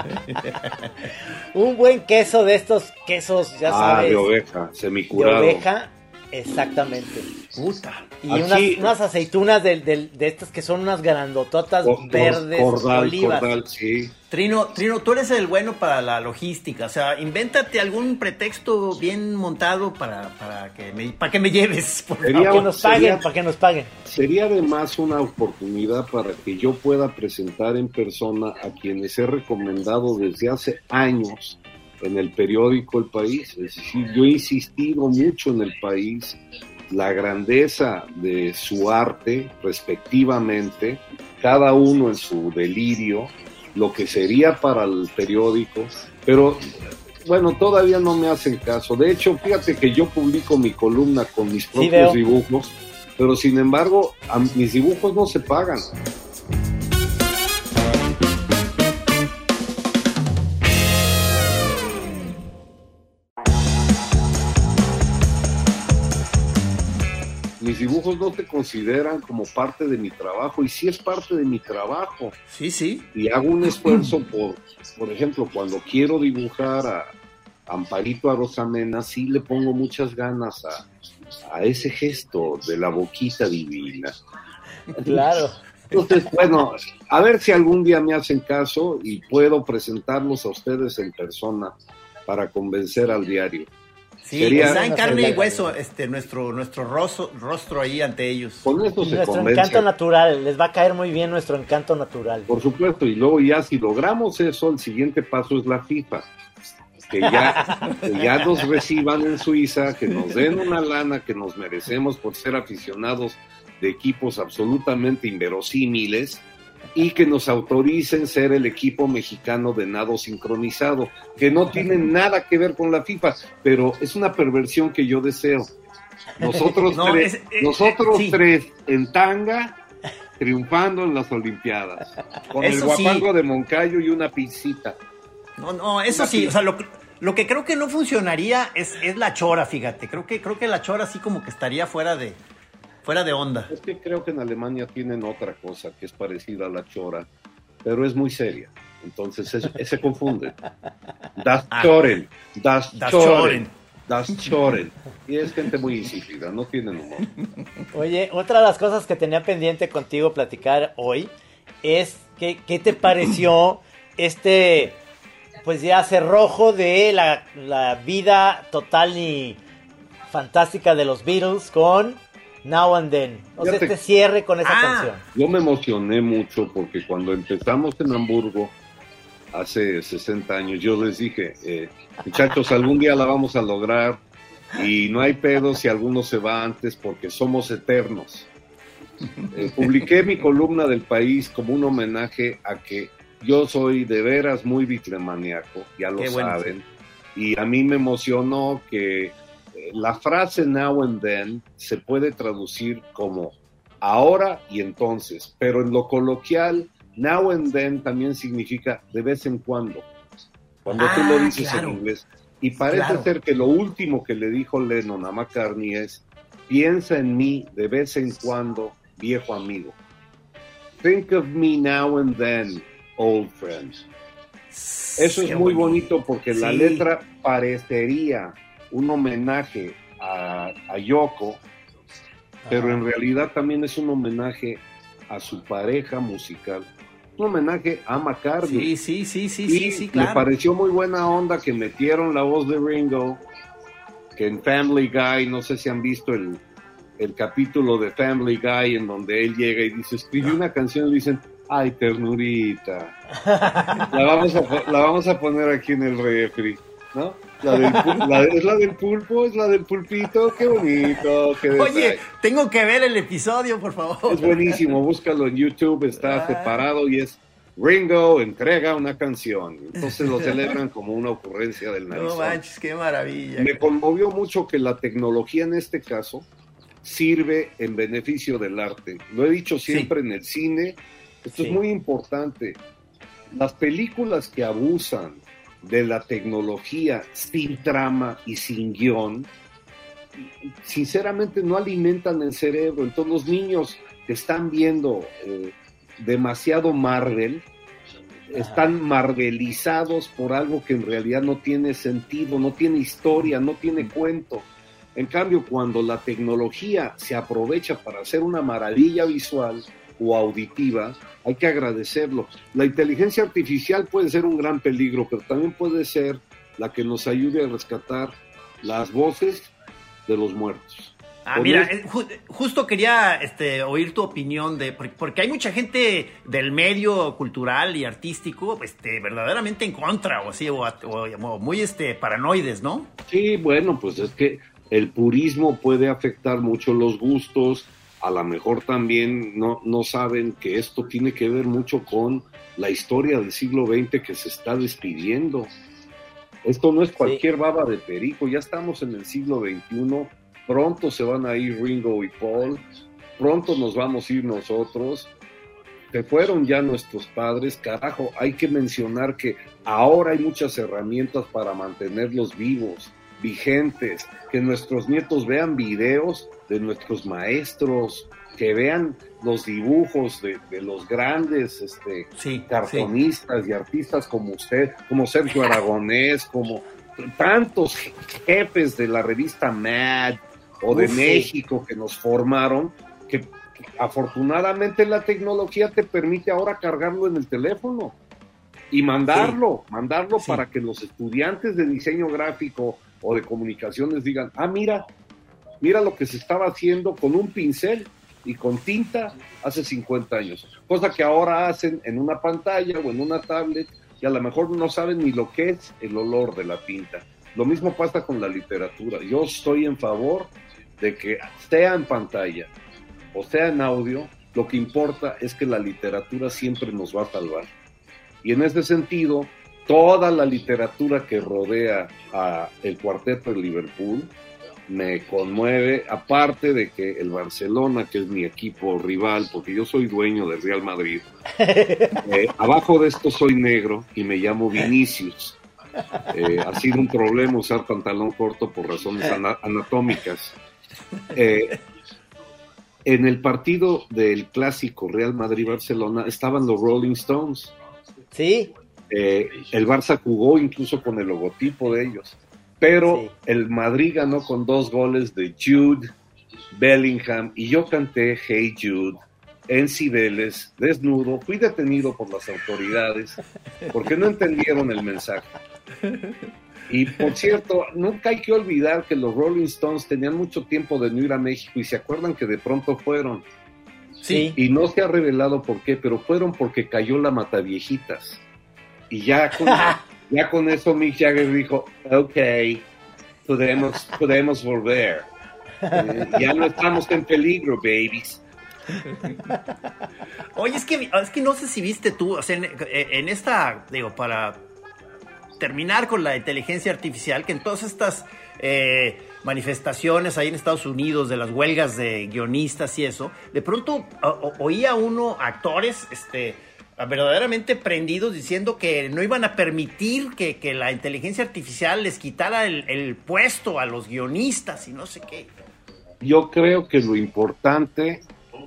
Un buen queso de estos quesos, ya ah, sabes. Ah, de oveja, semicurado. De oveja, exactamente. Puta. Y unas, unas aceitunas de, de, de estas que son unas grandototas cor, verdes, cordal, olivas. Cordal, sí. Trino, Trino, tú eres el bueno para la logística, o sea, invéntate algún pretexto bien montado para, para, que, me, para que me lleves. Por sería, para que nos paguen, sería, para que nos paguen. Sería además una oportunidad para que yo pueda presentar en persona a quienes he recomendado desde hace años en el periódico El País. Es decir, yo he insistido mucho en El País la grandeza de su arte, respectivamente, cada uno en su delirio, lo que sería para el periódico, pero bueno, todavía no me hacen caso. De hecho, fíjate que yo publico mi columna con mis propios sí, dibujos, pero sin embargo, a mis dibujos no se pagan. Mis mis dibujos no te consideran como parte de mi trabajo, y sí es parte de mi trabajo. Sí, sí. Y hago un esfuerzo por, por ejemplo, cuando quiero dibujar a Amparito Arosamena, sí le pongo muchas ganas a, a ese gesto de la boquita divina. Claro. Entonces, bueno, a ver si algún día me hacen caso y puedo presentarlos a ustedes en persona para convencer al diario. Sí, Sería, está en carne sería, y hueso este, nuestro, nuestro rostro, rostro ahí ante ellos. Con esto se Nuestro convence. encanto natural, les va a caer muy bien nuestro encanto natural. Por supuesto, y luego ya si logramos eso, el siguiente paso es la FIFA. Que ya, que ya nos reciban en Suiza, que nos den una lana que nos merecemos por ser aficionados de equipos absolutamente inverosímiles, y que nos autoricen ser el equipo mexicano de nado sincronizado, que no tiene nada que ver con la FIFA, pero es una perversión que yo deseo. Nosotros, No, tres, es- eh, nosotros eh, sí. tres en tanga, triunfando en las Olimpiadas, con el Eso guapango sí. de Moncayo y una piscita. No, no, eso sí, o sea, lo, lo que creo que no funcionaría es, es la chora, fíjate. Creo que, creo que la chora sí como que estaría fuera de, fuera de onda. Es que creo que en Alemania tienen otra cosa que es parecida a la chora, pero es muy seria. Entonces es- es- se confunde. Das Ah. Choren, das, Das Choren, Choren. das Choren. Y es gente muy insípida, no tienen humor. Oye, otra de las cosas que tenía pendiente contigo platicar hoy es que, ¿qué te pareció este, pues ya cerrojo de la, la vida total y fantástica de los Beatles con Now and Then? O sea, Fíjate. este cierre con esa Ah. canción. Yo me emocioné mucho porque cuando empezamos en Hamburgo, hace sesenta años, yo les dije, eh, muchachos, algún día la vamos a lograr y no hay pedo si alguno se va antes porque somos eternos. Eh, publiqué mi columna del País como un homenaje a que yo soy de veras muy bitlemaníaco, ya lo Qué bueno, saben, y a mí me emocionó que eh, la frase now and then se puede traducir como ahora y entonces, pero en lo coloquial, now and then también significa de vez en cuando, cuando tú Ah, lo dices claro. en inglés. Y parece Claro. ser que lo último que le dijo Lennon a McCartney es, piensa en mí de vez en cuando, viejo amigo. Think of me now and then, old friend. Eso es Qué muy bonito porque la Sí. letra parecería un homenaje a, a Yoko, pero Ajá. en realidad también es un homenaje a su pareja musical, un homenaje a McCartney. Sí, sí, sí, sí, Y sí, sí, me claro. pareció muy buena onda que metieron la voz de Ringo, que en Family Guy, no sé si han visto el, el capítulo de Family Guy en donde él llega y dice, escribí una canción y dicen, ay, ternurita, la vamos a, po- la vamos a poner aquí en el refri, ¿no? La del, pu- la de- es la del pulpo, es la del pulpito, qué bonito, qué Oye, detalle. tengo que ver el episodio, por favor. Es buenísimo, búscalo en YouTube, está Ah. separado y es Ringo entrega una canción. Entonces lo celebran como una ocurrencia del No narizón. manches, qué maravilla. Me conmovió mucho que la tecnología en este caso sirve en beneficio del arte. Lo he dicho siempre en el cine, esto Sí. es muy importante. Las películas que abusan de la tecnología sin trama y sin guión, sinceramente no alimentan el cerebro. Entonces los niños que están viendo eh, demasiado Marvel, están marvelizados por algo que en realidad no tiene sentido, no tiene historia, no tiene cuento. En cambio, cuando la tecnología se aprovecha para hacer una maravilla visual o auditiva, hay que agradecerlo. La inteligencia artificial puede ser un gran peligro, pero también puede ser la que nos ayude a rescatar las voces de los muertos. Ah, Con mira, esto- eh, ju- justo quería este, oír tu opinión de, porque, porque hay mucha gente del medio cultural y artístico, este, verdaderamente en contra o así, o, o- o muy este, paranoides, ¿no? Sí, bueno, pues es que el purismo puede afectar mucho los gustos, a lo mejor también no, no saben que esto tiene que ver mucho con la historia del siglo veinte que se está despidiendo. Esto no es cualquier baba de perico, ya estamos en el siglo veintiuno, pronto se van a ir Ringo y Paul, pronto nos vamos a ir nosotros, se fueron ya nuestros padres, carajo, hay que mencionar que ahora hay muchas herramientas para mantenerlos vivos. vigentes, que nuestros nietos vean videos de nuestros maestros, que vean los dibujos de, de los grandes este, sí, cartonistas sí. y artistas como usted, como Sergio Aragonés, como tantos jefes de la revista Mad o de Uf, México sí. que nos formaron, que, que afortunadamente la tecnología te permite ahora cargarlo en el teléfono y mandarlo, sí. mandarlo sí. para que los estudiantes de diseño gráfico o de comunicaciones digan, ah, mira, mira lo que se estaba haciendo con un pincel y con tinta hace cincuenta años, cosa que ahora hacen en una pantalla o en una tablet y a lo mejor no saben ni lo que es el olor de la tinta. Lo mismo pasa con la literatura. Yo estoy en favor de que sea en pantalla o sea en audio, lo que importa es que la literatura siempre nos va a salvar. Y en ese sentido, toda la literatura que rodea a el Cuarteto de Liverpool me conmueve, aparte de que el Barcelona, que es mi equipo rival, porque yo soy dueño del Real Madrid, eh, abajo de esto soy negro y me llamo Vinicius. Eh, ha sido un problema usar pantalón corto por razones ana- anatómicas. Eh, en el partido del clásico Real Madrid-Barcelona estaban los Rolling Stones. Sí. Eh, el Barça jugó incluso con el logotipo de ellos. Pero sí. el Madrid ganó con dos goles de Jude Bellingham y yo canté Hey Jude en Cibeles, desnudo. Fui detenido por las autoridades porque no entendieron el mensaje. Y por cierto, nunca hay que olvidar que los Rolling Stones tenían mucho tiempo de no ir a México y se acuerdan que de pronto fueron. Sí. Y no se ha revelado por qué, pero fueron porque cayó la Mataviejitas. Y ya con... Ya con eso Mick Jagger dijo, ok, podemos, podemos volver. Eh, ya no estamos en peligro, babies. Oye, es que, es que no sé si viste tú, o sea, en, en esta, digo, para terminar con la inteligencia artificial, que en todas estas eh, manifestaciones ahí en Estados Unidos, de las huelgas de guionistas y eso, de pronto o, o, oía uno actores, este... verdaderamente prendidos diciendo que no iban a permitir que, que la inteligencia artificial les quitara el, el puesto a los guionistas y no sé qué. Yo creo que lo importante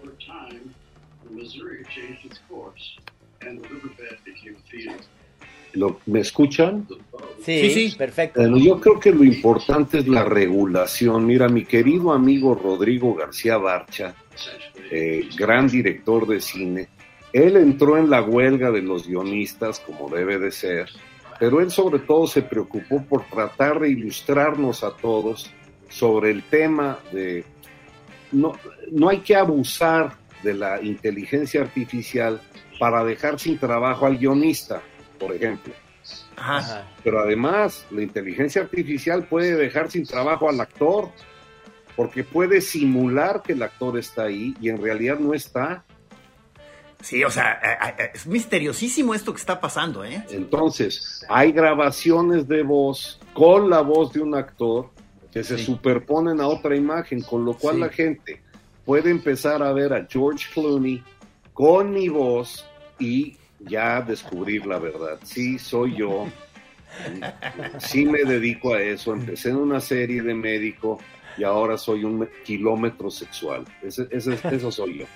lo, ¿me escuchan? Sí, sí, sí, perfecto. Bueno, yo creo que lo importante es la regulación. Mira, mi querido amigo Rodrigo García Barcha, eh, gran director de cine, él entró en la huelga de los guionistas, como debe de ser, pero él sobre todo se preocupó por tratar de ilustrarnos a todos sobre el tema de... No, no hay que abusar de la inteligencia artificial para dejar sin trabajo al guionista, por ejemplo. Ajá. Pero además, la inteligencia artificial puede dejar sin trabajo al actor, porque puede simular que el actor está ahí y en realidad no está. Sí, o sea, es misteriosísimo esto que está pasando, ¿eh? Entonces, hay grabaciones de voz con la voz de un actor que se sí. superponen a otra imagen, con lo cual sí. la gente puede empezar a ver a George Clooney con mi voz y ya descubrir la verdad. Sí, soy yo. Sí me dedico a eso. Empecé en una serie de médico y ahora soy un kilómetro sexual. Ese, ese, eso soy yo.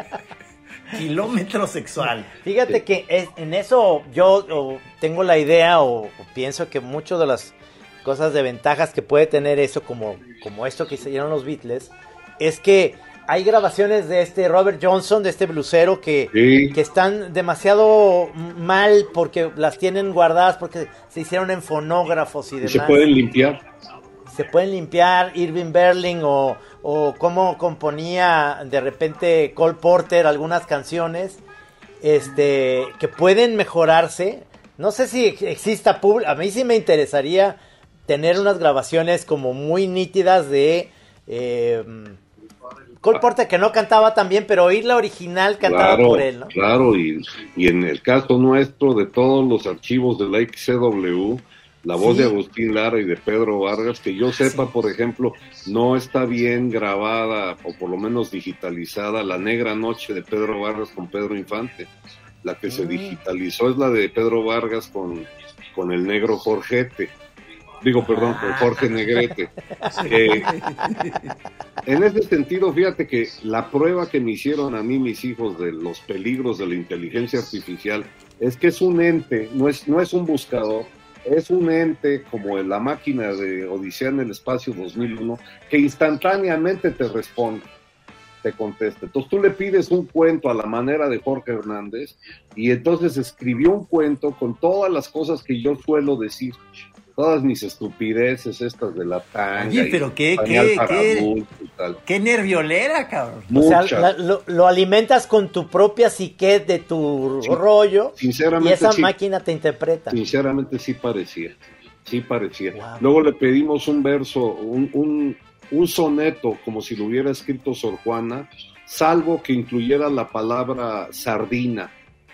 Kilómetro sexual. Fíjate sí. que es, en eso yo o, tengo la idea o, o pienso que muchas de las cosas de ventajas que puede tener eso, como, como esto que hicieron los Beatles, es que hay grabaciones de este Robert Johnson, de este blusero, que, sí. que están demasiado mal porque las tienen guardadas porque se hicieron en fonógrafos y demás. ¿Y se pueden limpiar? Se pueden limpiar. Irving Berlin o, o cómo componía de repente Cole Porter algunas canciones este, que pueden mejorarse. No sé si exista público. A mí sí me interesaría tener unas grabaciones como muy nítidas de... Eh, Cole Porter, que no cantaba tan bien, pero oír la original cantada claro, por él, ¿no? Claro, y, y en el caso nuestro, de todos los archivos de la X C W, la voz sí. de Agustín Lara y de Pedro Vargas, que yo sepa, sí. por ejemplo, no está bien grabada, o por lo menos digitalizada, La Negra Noche de Pedro Vargas con Pedro Infante. La que mm. se digitalizó es la de Pedro Vargas con, con el negro Jorgete. Digo, perdón, con Jorge Negrete. Eh, en ese sentido, fíjate que la prueba que me hicieron a mí mis hijos de los peligros de la inteligencia artificial es que es un ente, no es, no es un buscador, es un ente como en la máquina de Odisea en el Espacio dos mil uno, que instantáneamente te responde, te contesta. Entonces tú le pides un cuento a la manera de Jorge Hernández y entonces escribió un cuento con todas las cosas que yo suelo decir. Todas mis estupideces estas de la tanga. Oye, pero qué, qué, qué, qué nerviolera, cabrón. Muchas. O sea, la, lo, lo alimentas con tu propia psique de tu sí, rollo sinceramente, y esa sí, máquina te interpreta. Sinceramente sí parecía, sí parecía. Wow. Luego le pedimos un verso, un, un, un soneto, como si lo hubiera escrito Sor Juana, salvo que incluyera la palabra sardina.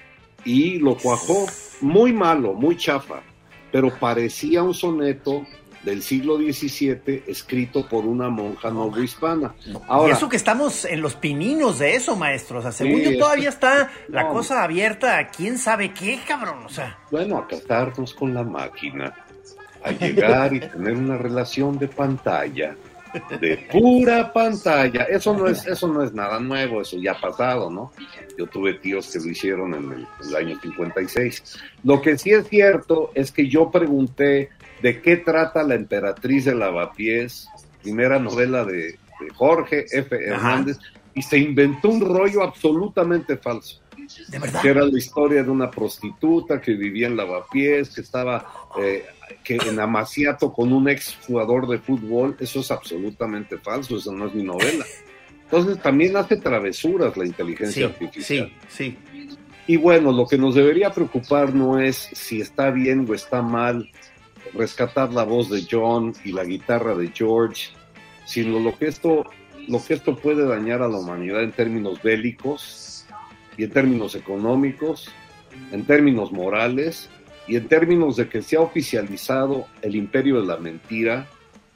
Y lo cuajó, muy malo, muy chafa. Pero parecía un soneto del siglo diecisiete escrito por una monja novohispana. Ahora, y eso que estamos en los pininos de eso, maestro. O sea, según sí, yo todavía está la no, cosa abierta a quién sabe qué, cabrón. O sea. Bueno, a casarnos con la máquina, a llegar y tener una relación de pantalla, de pura pantalla. Eso no es, eso no es nada nuevo, eso ya ha pasado, ¿no? Yo tuve tíos que lo hicieron en el, en el año cincuenta y seis. Lo que sí es cierto es que yo pregunté de qué trata La Emperatriz de Lavapiés, primera novela de, de Jorge F. Hernández, ajá, y se inventó un rollo absolutamente falso. ¿De verdad? Que era la historia de una prostituta que vivía en Lavapiés, que estaba eh, que en amaciato con un ex jugador de fútbol. Eso es absolutamente falso, eso no es mi novela. Entonces también hace travesuras la inteligencia sí, artificial. Sí, sí. Y bueno, lo que nos debería preocupar no es si está bien o está mal rescatar la voz de John y la guitarra de George, sino lo que esto, lo que esto puede dañar a la humanidad en términos bélicos y en términos económicos, en términos morales y en términos de que se ha oficializado el imperio de la mentira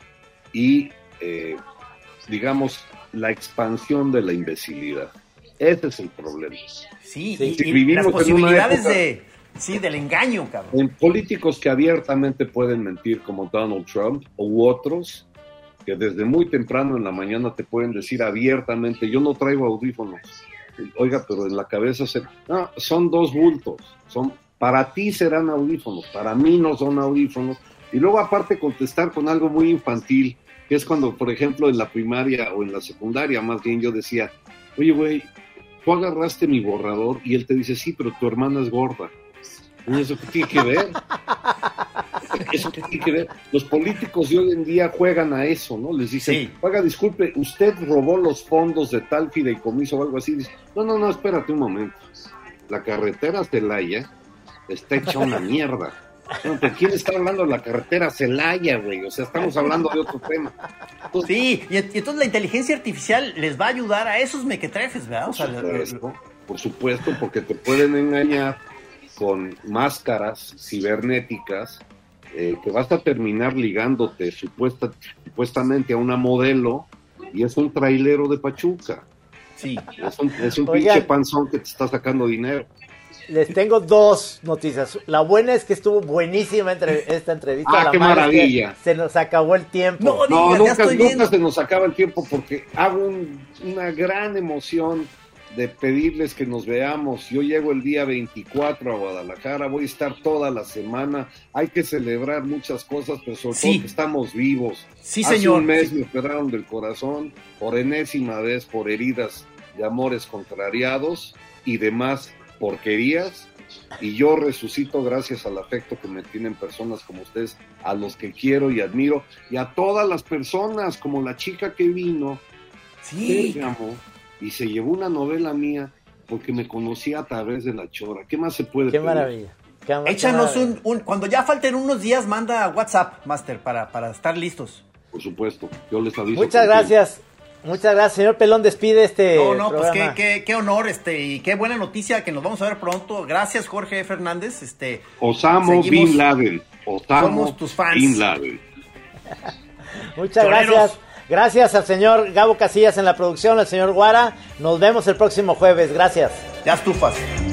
y, eh, digamos, la expansión de la imbecilidad. Ese es el problema. Sí, sí, y, y las posibilidades época, de, sí, del engaño, cabrón. En políticos que abiertamente pueden mentir, como Donald Trump u otros, que desde muy temprano en la mañana te pueden decir abiertamente, yo no traigo audífonos. Oiga, pero en la cabeza se... No, son dos bultos. Son, para ti serán audífonos, para mí no son audífonos. Y luego aparte contestar con algo muy infantil, que es cuando, por ejemplo, en la primaria o en la secundaria, más bien, yo decía, oye, güey, tú agarraste mi borrador, y él te dice, sí, pero tu hermana es gorda. ¿Y eso qué tiene que ver? ¿Eso qué tiene que ver? Los políticos de hoy en día juegan a eso, ¿no? Les dicen, sí, oiga, disculpe, usted robó los fondos de tal fideicomiso o algo así. Dice, no, no, no, espérate un momento. La carretera Celaya está hecha una mierda. No, pero ¿quién está hablando de la carretera Celaya, güey? O sea, estamos hablando de otro tema. Entonces, sí, y, y entonces la inteligencia artificial les va a ayudar a esos mequetrefes, ¿verdad? Por, o sea, supuesto, le... por supuesto, porque te pueden engañar con máscaras cibernéticas eh, que vas a terminar ligándote supuesta, supuestamente a una modelo y es un trailero de Pachuca. Sí. Es un, es un pinche panzón que te está sacando dinero. Les tengo dos noticias. La buena es que estuvo buenísima entre, esta entrevista. ¡Ah, la qué maravilla! Es que se nos acabó el tiempo. No, no digas, nunca, nunca se nos acaba el tiempo porque hago un, una gran emoción de pedirles que nos veamos. Yo llego el día veinticuatro a Guadalajara, voy a estar toda la semana. Hay que celebrar muchas cosas, pero sobre sí. todo que estamos vivos. Sí, Hace señor. un mes sí. me operaron del corazón por enésima vez por heridas de amores contrariados y demás porquerías, y yo resucito gracias al afecto que me tienen personas como ustedes, a los que quiero y admiro, y a todas las personas, como la chica que vino, sí. me llamó y se llevó una novela mía porque me conocía a través de La Chora. ¿Qué más se puede Qué pedir? maravilla. Qué Échanos qué maravilla. Un, un, cuando ya falten unos días, manda WhatsApp, Master, para, para estar listos. Por supuesto, yo les aviso. Muchas gracias. Tiempo. Muchas gracias, señor Pelón, despide este No, no, programa. pues qué, qué, qué honor, este, y qué buena noticia que nos vamos a ver pronto. Gracias, Jorge Fernández, este. Osamo seguimos, Bin Laden. Osamo somos tus fans. Bin Laden. Muchas Choreros. gracias. Gracias al señor Gabo Casillas en la producción, al señor Guara. Nos vemos el próximo jueves. Gracias. Ya estufas.